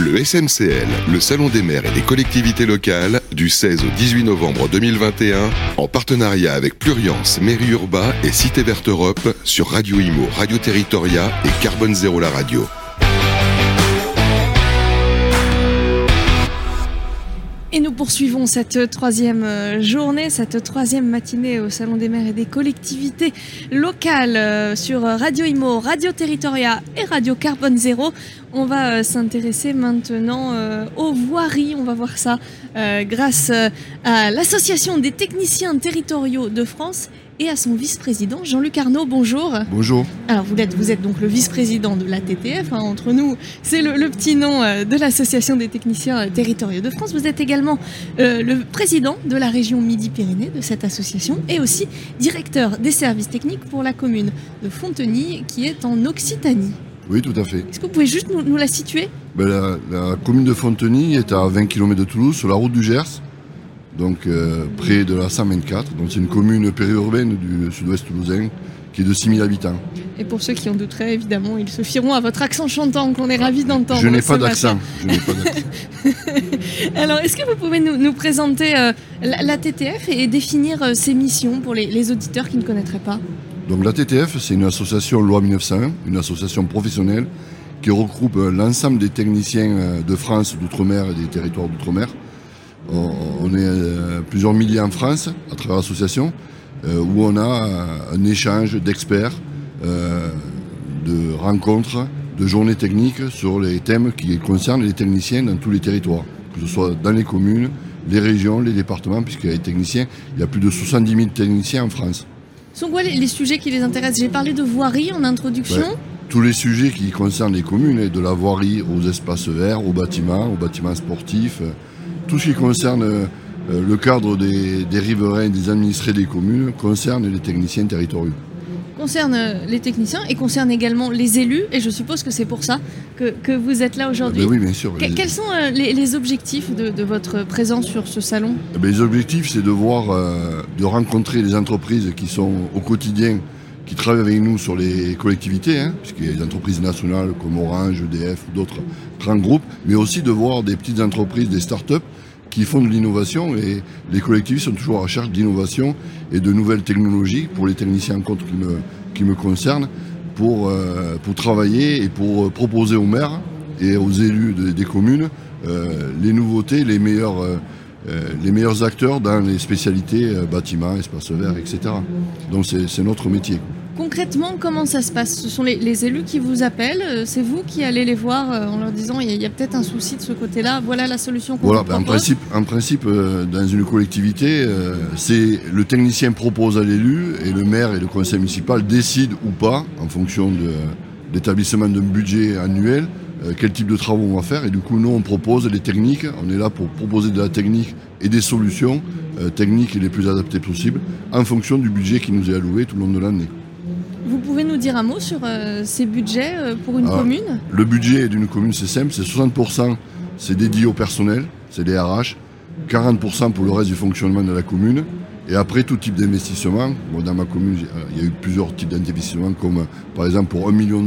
Le SMCL, le Salon des maires et des collectivités locales, du 16 au 18 novembre 2021, en partenariat avec Pluriance, Mairie Urba et Cité Verte Europe, sur Radio Imo, Radio Territoria et Carbone Zéro la radio. Et nous poursuivons cette troisième journée, cette troisième matinée au Salon des maires et des collectivités locales sur Radio Imo, Radio Territoria et Radio Carbone Zéro. On va s'intéresser maintenant aux voiries, on va voir ça grâce à l'Association des techniciens territoriaux de France et à son vice-président Jean-Luc Arnaud. Bonjour. Bonjour. Alors vous êtes donc le vice-président de l'ATTF, entre nous c'est le petit nom de l'Association des techniciens territoriaux de France. Vous êtes également le président de la région Midi-Pyrénées de cette association et aussi directeur des services techniques pour la commune de Fonteny qui est en Occitanie. Oui, tout à fait. Est-ce que vous pouvez juste nous la situer ? La commune de Fonteny est à 20 km de Toulouse, sur la route du Gers, donc près de la 124. Donc c'est une commune périurbaine du sud-ouest toulousain qui est de 6000 habitants. Et pour ceux qui en douteraient, évidemment, ils se fieront à votre accent chantant qu'on est ravis d'entendre. Je n'ai pas d'accent. Alors, est-ce que vous pouvez nous présenter l'ATTF et définir ses missions pour les auditeurs qui ne connaîtraient pas ? Donc l'ATTF, c'est une association loi 1901, une association professionnelle qui regroupe l'ensemble des techniciens de France, d'outre-mer et des territoires d'outre-mer. On est plusieurs milliers en France à travers l'association où on a un échange d'experts, de rencontres, de journées techniques sur les thèmes qui concernent les techniciens dans tous les territoires, que ce soit dans les communes, les régions, les départements, puisqu'il y a des techniciens, il y a plus de 70 000 techniciens en France. Sont quoi les sujets qui les intéressent ? J'ai parlé de voirie en introduction. Tous les sujets qui concernent les communes, de la voirie aux espaces verts, aux bâtiments sportifs, tout ce qui concerne le cadre des riverains, des administrés des communes, concerne les techniciens territoriaux. Concerne les techniciens et concerne également les élus, et je suppose que c'est pour ça que vous êtes là aujourd'hui. Oui, bien sûr. Quels sont les objectifs de votre présence sur ce salon ? Les objectifs, c'est de rencontrer les entreprises qui sont au quotidien, qui travaillent avec nous sur les collectivités, puisqu'il y a des entreprises nationales comme Orange, EDF ou d'autres grands groupes, mais aussi de voir des petites entreprises, des start-up qui font de l'innovation, et les collectivités sont toujours à la recherche d'innovation et de nouvelles technologies pour les techniciens en compte qui me concernent, pour travailler et pour proposer aux maires et aux élus des communes les nouveautés, les meilleurs acteurs dans les spécialités bâtiments, espaces verts, etc. Donc c'est notre métier. Concrètement, comment ça se passe ? Ce sont les élus qui vous appellent, c'est vous qui allez les voir en leur disant il y a peut-être un souci de ce côté-là, voilà la solution qu'on vous propose. En principe, dans une collectivité, c'est le technicien propose à l'élu et le maire et le conseil municipal décident ou pas, en fonction de l'établissement d'un budget annuel, quel type de travaux on va faire. Et du coup, nous, on propose les techniques, on est là pour proposer de la technique et des solutions techniques les plus adaptées possibles en fonction du budget qui nous est alloué tout le long de l'année. Vous pouvez nous dire un mot sur ces budgets pour une commune ? Le budget d'une commune, c'est simple, c'est 60%, c'est dédié au personnel, c'est les RH, 40% pour le reste du fonctionnement de la commune, et après tout type d'investissement. Dans ma commune, il y a eu plusieurs types d'investissements, comme par exemple pour 1,2 million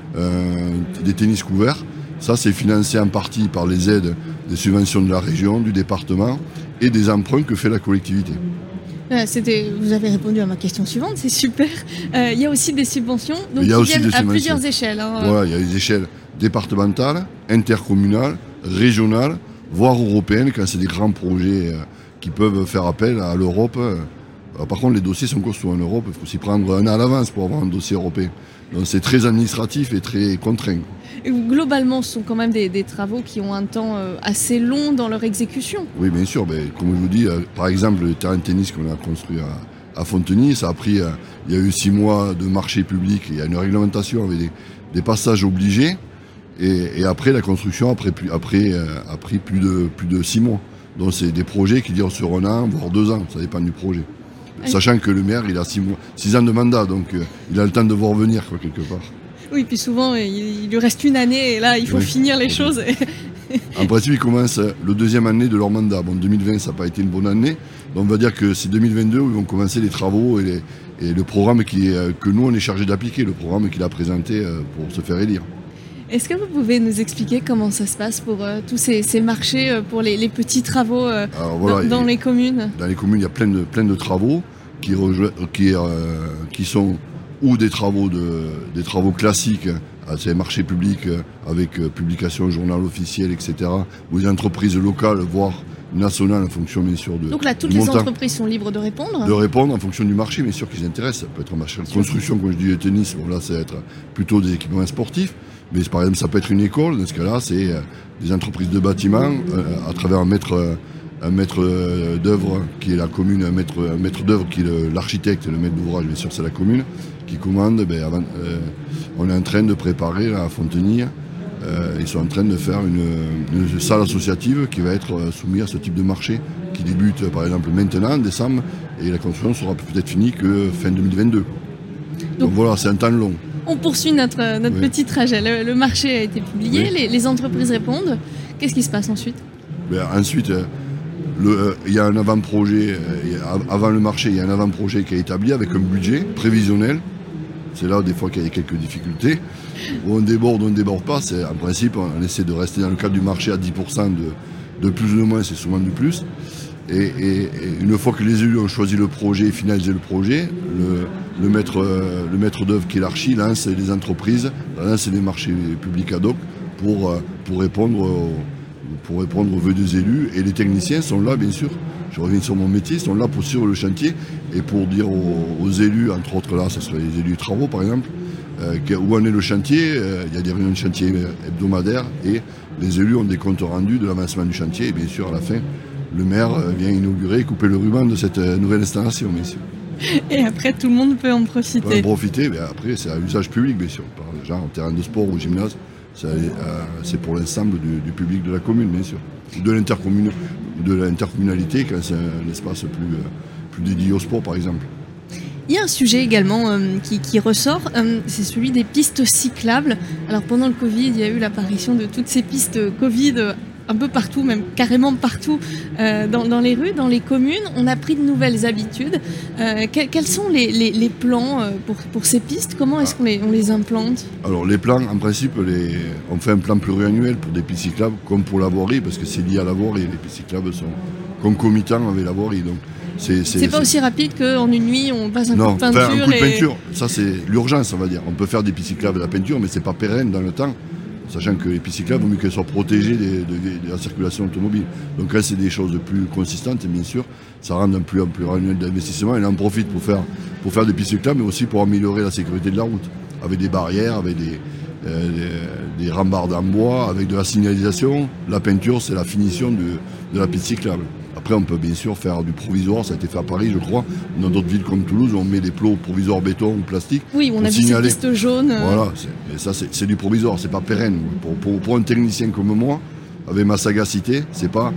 des tennis couverts. Ça, c'est financé en partie par les aides des subventions de la région, du département, et des emprunts que fait la collectivité. Vous avez répondu à ma question suivante, c'est super. Il y a aussi des subventions qui viennent à plusieurs échelles. Voilà, il y a les échelles départementales, intercommunales, régionales, voire européennes, quand c'est des grands projets qui peuvent faire appel à l'Europe. Par contre, les dossiers sont costauds en Europe, il faut s'y prendre un an à l'avance pour avoir un dossier européen. Donc c'est très administratif et très contraint. Et globalement, ce sont quand même des travaux qui ont un temps assez long dans leur exécution. Oui, bien sûr. Comme je vous dis, par exemple, le terrain de tennis qu'on a construit à Fonteny, ça a pris, il y a eu 6 mois de marché public, il y a une réglementation avec des passages obligés, et après la construction a pris plus de 6 mois. Donc c'est des projets qui durent sur 1 an, voire 2 ans, ça dépend du projet. Sachant que le maire, il a 6 ans de mandat, donc il a le temps de voir venir, quelque part. Oui, puis souvent, il lui reste 1 année, et là, il faut finir les choses. En principe, ils commencent le 2e année de leur mandat. 2020, ça n'a pas été une bonne année. Donc on va dire que c'est 2022 où ils vont commencer les travaux et le programme que nous, on est chargé d'appliquer, le programme qu'il a présenté pour se faire élire. Est-ce que vous pouvez nous expliquer comment ça se passe pour tous ces marchés, pour les petits travaux dans les communes? Dans les communes, il y a plein de travaux qui sont ou des travaux classiques, c'est marchés publics avec publication journal officiel, etc., ou des entreprises locales, voire nationales en fonction bien sûr de. Donc là, toutes les entreprises sont libres de répondre. De répondre en fonction du marché, bien sûr, qui les intéresse. Ça peut être un marché de construction, comme je dis, le tennis. Bon, là, ça va être plutôt des équipements sportifs. Mais par exemple, ça peut être une école. Dans ce cas-là, c'est des entreprises de bâtiments à travers un maître d'œuvre qui est la commune, un maître d'œuvre qui est l'architecte et le maître d'ouvrage, bien sûr, c'est la commune qui commande. On est en train de préparer à Fontenay. Ils sont en train de faire une salle associative qui va être soumise à ce type de marché qui débute par exemple maintenant en décembre et la construction sera peut-être finie que fin 2022. Donc voilà, c'est un temps long. On poursuit notre petit trajet. Le marché a été publié, les entreprises répondent. Qu'est-ce qui se passe ensuite? Ensuite, il y a un avant-projet, avant le marché, il y a un avant-projet qui est établi avec un budget prévisionnel. C'est là des fois qu'il y a quelques difficultés. Où on déborde pas. En principe, on essaie de rester dans le cadre du marché à 10% de plus ou de moins, c'est souvent du plus. Et une fois que les élus ont choisi le projet, finalisé le projet, le maître d'œuvre qui est l'archi lance les entreprises, lance les marchés publics ad hoc pour répondre aux vœux des élus. Et les techniciens sont là, bien sûr. Je reviens sur mon métier, ils sont là pour suivre le chantier et pour dire aux élus, entre autres là, ce serait les élus travaux par exemple, où en est le chantier. Il y a des réunions de chantier hebdomadaires et les élus ont des comptes rendus de l'avancement du chantier. Et bien sûr, à la fin, le maire vient inaugurer et couper le ruban de cette nouvelle installation, bien sûr. Et après, tout le monde peut en profiter. Peut en profiter, mais après, c'est à usage public, bien sûr. Genre en terrain de sport ou gymnase, c'est pour l'ensemble du public de la commune, bien sûr. De l'intercommunalité, quand c'est un espace plus dédié au sport, par exemple. Il y a un sujet également qui ressort, c'est celui des pistes cyclables. Alors pendant le Covid, il y a eu l'apparition de toutes ces pistes Covid un peu partout, même carrément partout dans les rues, dans les communes. On a pris de nouvelles habitudes. Quels sont les plans pour ces pistes? Comment est-ce qu'on les implante? Alors les plans, en principe, on fait un plan pluriannuel pour des pistes cyclables, comme pour la voirie, parce que c'est lié à la voirie. Les pistes cyclables sont concomitants avec la voirie. Donc c'est pas aussi rapide qu'en une nuit, on passe un coup de peinture. Un coup de peinture, ça c'est l'urgence, on va dire. On peut faire des pistes cyclables de la peinture, mais c'est pas pérenne dans le temps. Sachant que les pistes cyclables, il vaut mieux qu'elles soient protégées de la circulation automobile. Donc là, c'est des choses plus consistantes, et bien sûr, ça rend un plus annuel d'investissement. Et là, on profite pour faire des pistes cyclables, mais aussi pour améliorer la sécurité de la route, avec des barrières, avec des rambardes en bois, avec de la signalisation. La peinture, c'est la finition de la piste cyclable. Après, on peut bien sûr faire du provisoire, ça a été fait à Paris, je crois. Dans d'autres villes comme Toulouse, on met des plots provisoires béton ou plastique. Oui, on a vu ces pistes jaunes. Voilà, mais ça c'est du provisoire, c'est pas pérenne. Pour un technicien comme moi, avec ma sagacité, c'est pas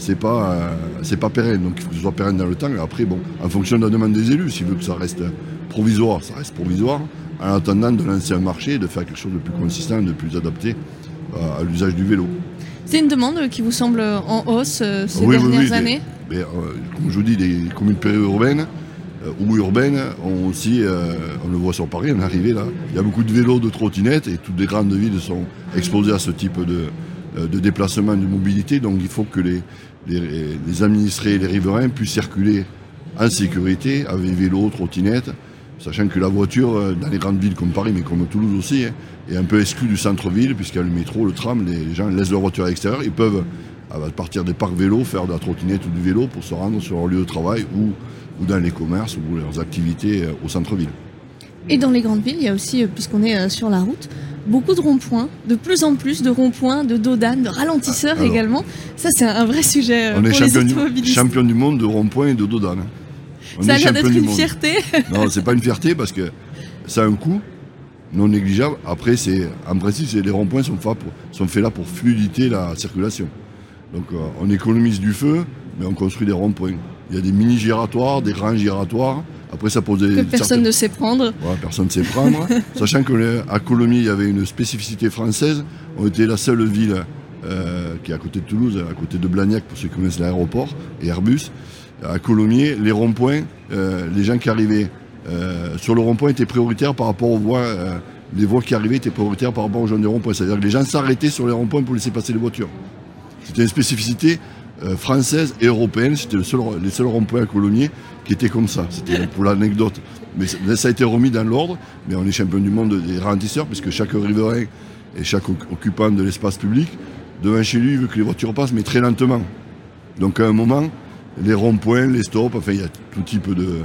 pérenne. Donc il faut que ce soit pérenne dans le temps. Et après, bon, en fonction de la demande des élus, s'ils veulent que ça reste provisoire, ça reste provisoire. En attendant de lancer un marché et de faire quelque chose de plus consistant, de plus adapté à l'usage du vélo. C'est une demande qui vous semble en hausse ces dernières années? Mais, comme je vous dis, les communes périurbaines ou urbaines ont aussi, on le voit sur Paris, on est arrivé là, il y a beaucoup de vélos, de trottinettes et toutes les grandes villes sont exposées à ce type de déplacement, de mobilité. Donc il faut que les administrés et les riverains puissent circuler en sécurité avec vélos, trottinettes. Sachant que la voiture, dans les grandes villes comme Paris, mais comme Toulouse aussi, est un peu exclue du centre-ville, puisqu'il y a le métro, le tram, les gens laissent leur voiture à l'extérieur. Ils peuvent, à partir des parcs vélos, faire de la trottinette ou du vélo pour se rendre sur leur lieu de travail ou dans les commerces ou leurs activités au centre-ville. Et dans les grandes villes, il y a aussi, puisqu'on est sur la route, beaucoup de ronds-points, de plus en plus de ronds-points, de dodanes, de ralentisseurs également. Ça, c'est un vrai sujet pour les automobilistes. On est champion du monde de ronds-points et de dodanes. Ça a l'air d'être une fierté. Non, c'est pas une fierté parce que ça a un coût non négligeable. Après, en principe, les ronds-points sont faits là pour fluidité la circulation. Donc on économise du feu, mais on construit des ronds-points. Il y a des mini-giratoires, des grands giratoires. Après, ça pose des... Que personne ne sait prendre. Voilà, personne ne sait prendre. Sachant qu'à Colomiers, il y avait une spécificité française. On était la seule ville qui est à côté de Toulouse, à côté de Blagnac, pour ceux qui connaissent l'aéroport, et Airbus. À Colomiers, les ronds-points, les gens qui arrivaient sur le rond-point étaient prioritaires par rapport aux voies les voies qui arrivaient étaient prioritaires par rapport aux gens des ronds-points. C'est-à-dire que les gens s'arrêtaient sur les ronds-points pour laisser passer les voitures. C'était une spécificité française et européenne. C'était les seuls ronds-points à Colomiers qui étaient comme ça. C'était pour l'anecdote. Mais ça a été remis dans l'ordre. Mais on est champion du monde des ralentisseurs, puisque chaque riverain et chaque occupant de l'espace public, devant chez lui, veut que les voitures passent, mais très lentement. Donc à un moment, les ronds-points, les stops, enfin il y a tout type de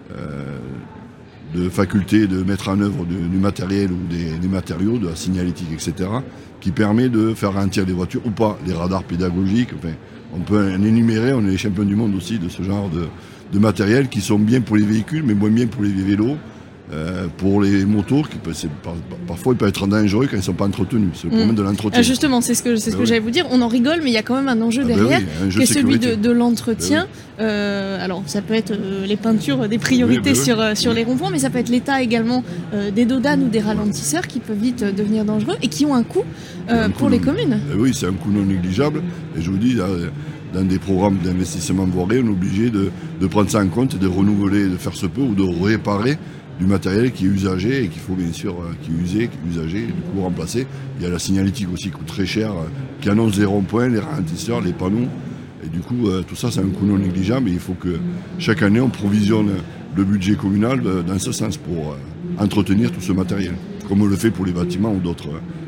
faculté de mettre en œuvre du matériel ou des matériaux, de la signalétique, etc., qui permet de faire ralentir les voitures ou pas, les radars pédagogiques. Enfin, on peut en énumérer, on est les champions du monde aussi de ce genre de matériel qui sont bien pour les véhicules, mais moins bien pour les vélos, pour les motos, parfois ils peuvent être dangereux quand ils ne sont pas entretenus. C'est le problème de l'entretien. Justement, c'est ce que j'allais vous dire. On en rigole, mais il y a quand même un enjeu derrière, qui est celui de l'entretien. Alors, ça peut être les peintures des priorités sur les ronds-points, mais ça peut être l'état également des dodanes ou des ralentisseurs qui peuvent vite devenir dangereux et qui ont un coût pour les communes. Oui, c'est un coût non négligeable. Et je vous dis, dans des programmes d'investissement voirie, on est obligé de prendre ça en compte et de renouveler, de faire ce peu ou de réparer du matériel qui est usagé et qu'il faut bien sûr, qui est usé, qui est usagé, et du coup remplacer. Il y a la signalétique aussi qui coûte très cher, qui annonce les ronds-points, les ralentisseurs, les panneaux. Et du coup, tout ça, c'est un coût non négligeable. Et il faut que chaque année, on provisionne le budget communal dans ce sens pour entretenir tout ce matériel, comme on le fait pour les bâtiments ou d'autres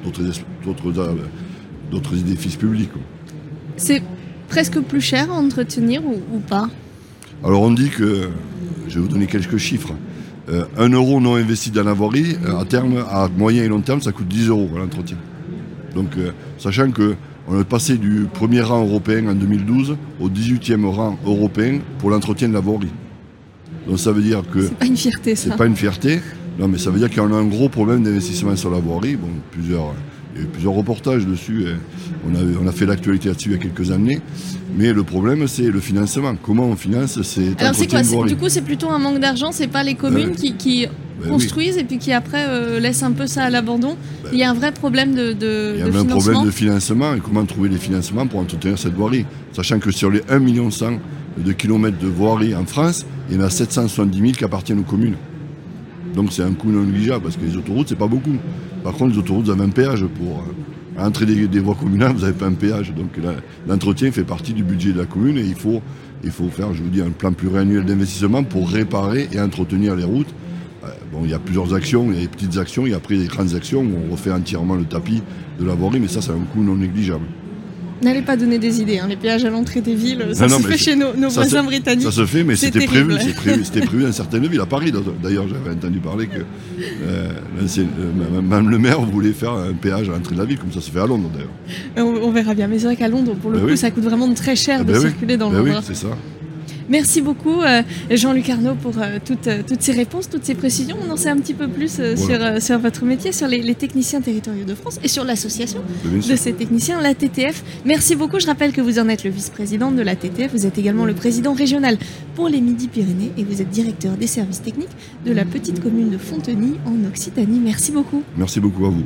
édifices publics. C'est presque plus cher à entretenir ou pas? Alors on dit que, je vais vous donner quelques chiffres, 1 euro non investi dans la voirie, à terme, à moyen et long terme, ça coûte 10 euros à l'entretien. Donc sachant qu'on est passé du premier rang européen en 2012 au 18e rang européen pour l'entretien de la voirie. Donc ça veut dire que... C'est pas une fierté, ça. C'est pas une fierté, non mais ça veut dire qu'on a un gros problème d'investissement sur la voirie. Bon, il y a eu plusieurs reportages dessus, on a fait l'actualité là-dessus il y a quelques années, mais le problème c'est le financement. Comment on finance ces Alors c'est quoi? Du coup c'est plutôt un manque d'argent, c'est pas les communes qui construisent et puis qui après laissent un peu ça à l'abandon. Il y a un vrai problème de financement. Il y a un problème de financement et comment trouver les financements pour entretenir cette voirie. Sachant que sur les 1,1 million de kilomètres de voirie en France, il y en a 770 000 qui appartiennent aux communes. Donc c'est un coût non négligeable parce que les autoroutes c'est pas beaucoup. Par contre les autoroutes vous avez un péage pour entrer des voies communales, vous n'avez pas un péage. Donc l'entretien fait partie du budget de la commune et il faut faire, je vous dis, un plan pluriannuel d'investissement pour réparer et entretenir les routes. Bon, il y a plusieurs actions, il y a des petites actions et après des grandes actions où on refait entièrement le tapis de la voirie, mais ça c'est un coût non négligeable. N'allez pas donner des idées, les péages à l'entrée des villes, ça se fait chez nos voisins britanniques. Ça se fait, mais c'était prévu dans certaines villes. À Paris, d'ailleurs, j'avais entendu parler que même le maire voulait faire un péage à l'entrée de la ville, comme ça se fait à Londres d'ailleurs. On verra bien, mais c'est vrai qu'à Londres, pour le coup, ça coûte vraiment très cher de circuler dans Londres. Oui, c'est ça. Merci beaucoup Jean-Luc Arnaud pour toutes ces réponses, toutes ces précisions. On en sait un petit peu plus sur votre métier, sur les techniciens territoriaux de France et sur l'association de ces techniciens, la TTF. Merci beaucoup. Je rappelle que vous en êtes le vice-président de la TTF. Vous êtes également le président régional pour les Midi-Pyrénées et vous êtes directeur des services techniques de la petite commune de Fonteny en Occitanie. Merci beaucoup. Merci beaucoup à vous.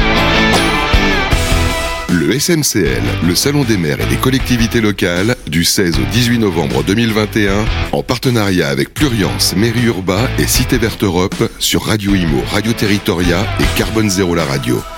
Le SMCL, le Salon des maires et des collectivités locales, du 16 au 18 novembre 2021, en partenariat avec Pluriance, Mairie Urbain et Cité Verte Europe sur Radio Imo, Radio Territoria et Carbone Zéro la radio.